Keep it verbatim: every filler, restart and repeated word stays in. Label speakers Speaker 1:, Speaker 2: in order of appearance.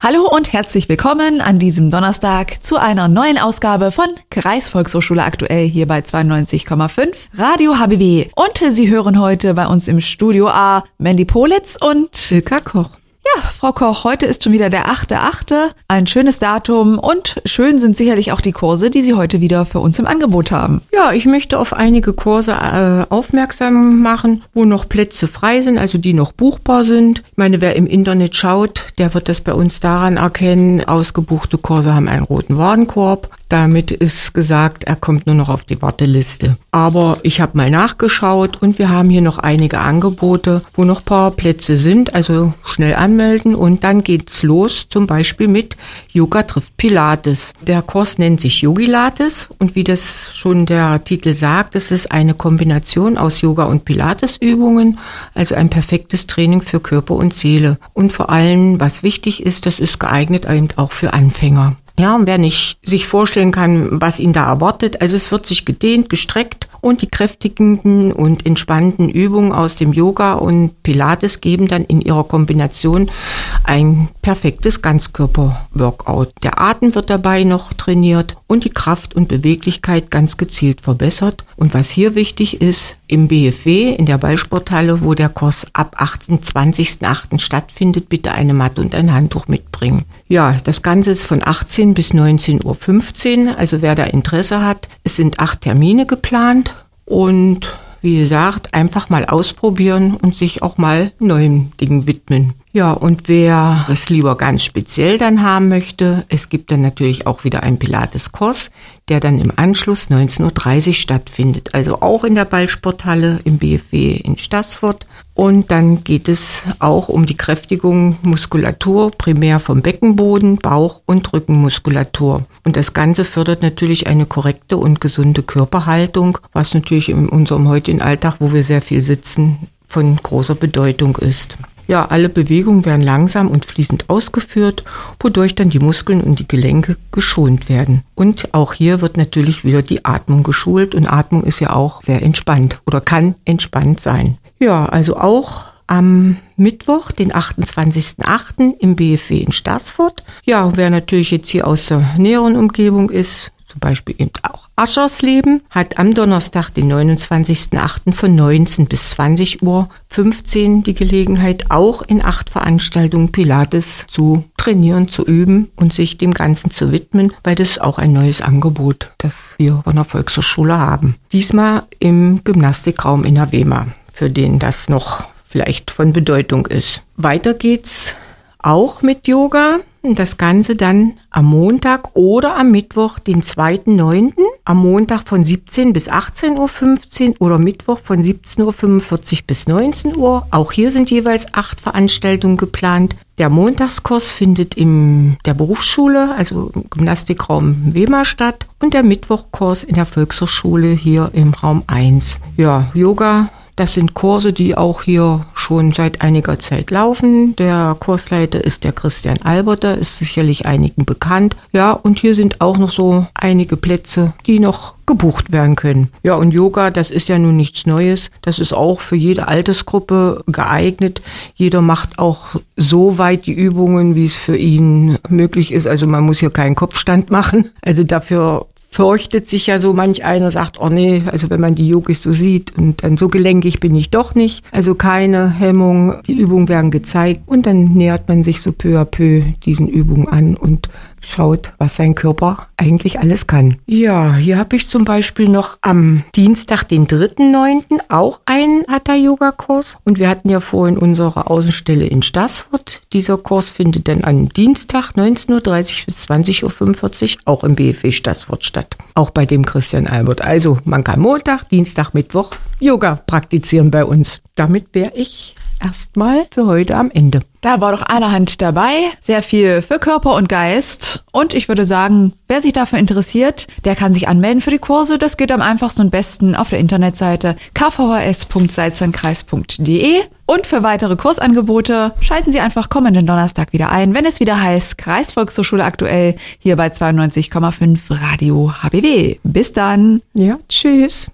Speaker 1: Hallo und herzlich willkommen an diesem Donnerstag zu einer neuen Ausgabe von Kreisvolkshochschule aktuell hier bei zweiundneunzig Komma fünf Radio H B W. Und Sie hören heute bei uns im Studio A Mandy Politz und
Speaker 2: Ilka Koch.
Speaker 1: Ja, Frau Koch, heute ist schon wieder der achte achte Ein schönes Datum und schön sind sicherlich auch die Kurse, die Sie heute wieder für uns im Angebot haben.
Speaker 2: Ja, ich möchte auf einige Kurse äh, aufmerksam machen, wo noch Plätze frei sind, also die noch buchbar sind. Ich meine, wer im Internet schaut, der wird das bei uns daran erkennen, ausgebuchte Kurse haben einen roten Warenkorb. Damit ist gesagt, er kommt nur noch auf die Warteliste. Aber ich habe mal nachgeschaut und wir haben hier noch einige Angebote, wo noch ein paar Plätze sind, also schnell anmelden und dann geht's los, zum Beispiel mit Yoga trifft Pilates. Der Kurs nennt sich Yogilates und wie das schon der Titel sagt, es ist eine Kombination aus Yoga und Pilates-Übungen, also ein perfektes Training für Körper und Seele. Und vor allem, was wichtig ist, das ist geeignet eben auch für Anfänger. Ja, und wer nicht sich vorstellen kann, was ihn da erwartet, also es wird sich gedehnt, gestreckt und die kräftigenden und entspannenden Übungen aus dem Yoga und Pilates geben dann in ihrer Kombination ein perfektes Ganzkörper-Workout. Der Atem wird dabei noch trainiert und die Kraft und Beweglichkeit ganz gezielt verbessert. Und was hier wichtig ist, im B F W, in der Ballsporthalle, wo der Kurs ab zwanzigsten achten stattfindet, bitte eine Matte und ein Handtuch mitbringen. Ja, das Ganze ist von achtzehn bis neunzehn Uhr fünfzehn, also wer da Interesse hat. Es sind acht Termine geplant und wie gesagt, einfach mal ausprobieren und sich auch mal neuen Dingen widmen. Ja, und wer es lieber ganz speziell dann haben möchte, es gibt dann natürlich auch wieder einen Pilates-Kurs, der dann im Anschluss neunzehn Uhr dreißig stattfindet. Also auch in der Ballsporthalle im B F W in Staßfurt. Und dann geht es auch um die Kräftigung Muskulatur, primär vom Beckenboden, Bauch- und Rückenmuskulatur. Und das Ganze fördert natürlich eine korrekte und gesunde Körperhaltung, was natürlich in unserem heutigen Alltag, wo wir sehr viel sitzen, von großer Bedeutung ist. Ja, alle Bewegungen werden langsam und fließend ausgeführt, wodurch dann die Muskeln und die Gelenke geschont werden. Und auch hier wird natürlich wieder die Atmung geschult und Atmung ist ja auch sehr entspannt oder kann entspannt sein. Ja, also auch am Mittwoch, den achtundzwanzigsten achten im B F W in Staßfurt. Ja, und wer natürlich jetzt hier aus der näheren Umgebung ist, zum Beispiel eben auch Aschersleben, hat am Donnerstag, den neunundzwanzigsten achten von neunzehn bis zwanzig Uhr fünfzehn die Gelegenheit, auch in acht Veranstaltungen Pilates zu trainieren, zu üben und sich dem Ganzen zu widmen, weil das ist auch ein neues Angebot, das wir von der Volkshochschule haben. Diesmal im Gymnastikraum in der Wema, für den das noch vielleicht von Bedeutung ist. Weiter geht's auch mit Yoga. Das Ganze dann am Montag oder am Mittwoch, den zweiten neunten Am Montag von siebzehn bis achtzehn Uhr fünfzehn oder Mittwoch von siebzehn Uhr fünfundvierzig bis neunzehn Uhr. Auch hier sind jeweils acht Veranstaltungen geplant. Der Montagskurs findet in der Berufsschule, also im Gymnastikraum Wema statt und der Mittwochkurs in der Volkshochschule hier im Raum eins. Ja, Yoga. Das sind Kurse, die auch hier schon seit einiger Zeit laufen. Der Kursleiter ist der Christian Alberter, ist sicherlich einigen bekannt. Ja, und hier sind auch noch so einige Plätze, die noch gebucht werden können. Ja, und Yoga, das ist ja nun nichts Neues. Das ist auch für jede Altersgruppe geeignet. Jeder macht auch so weit die Übungen, wie es für ihn möglich ist. Also man muss hier keinen Kopfstand machen. Also dafür fürchtet sich ja so manch einer, sagt, oh nee, also wenn man die Yogis so sieht und dann so gelenkig bin ich doch nicht. Also keine Hemmung, die Übungen werden gezeigt und dann nähert man sich so peu à peu diesen Übungen an und schaut, was sein Körper eigentlich alles kann. Ja, hier habe ich zum Beispiel noch am Dienstag, den dritten neunten auch einen Hatha-Yoga-Kurs. Und wir hatten ja vorhin unsere Außenstelle in Staßfurt. Dieser Kurs findet dann am Dienstag neunzehn Uhr dreißig bis zwanzig Uhr fünfundvierzig auch im B F W Staßfurt statt. Auch bei dem Christian Albert. Also man kann Montag, Dienstag, Mittwoch Yoga praktizieren bei uns. Damit wäre ich erstmal für heute am Ende.
Speaker 1: Da war doch eine Hand dabei, sehr viel für Körper und Geist. Und ich würde sagen, wer sich dafür interessiert, der kann sich anmelden für die Kurse. Das geht am einfachsten und besten auf der Internetseite k v h s punkt salzlandkreis punkt d e. Und für weitere Kursangebote schalten Sie einfach kommenden Donnerstag wieder ein, wenn es wieder heißt Kreisvolkshochschule aktuell hier bei zweiundneunzig Komma fünf Radio H B W. Bis dann.
Speaker 2: Ja, tschüss.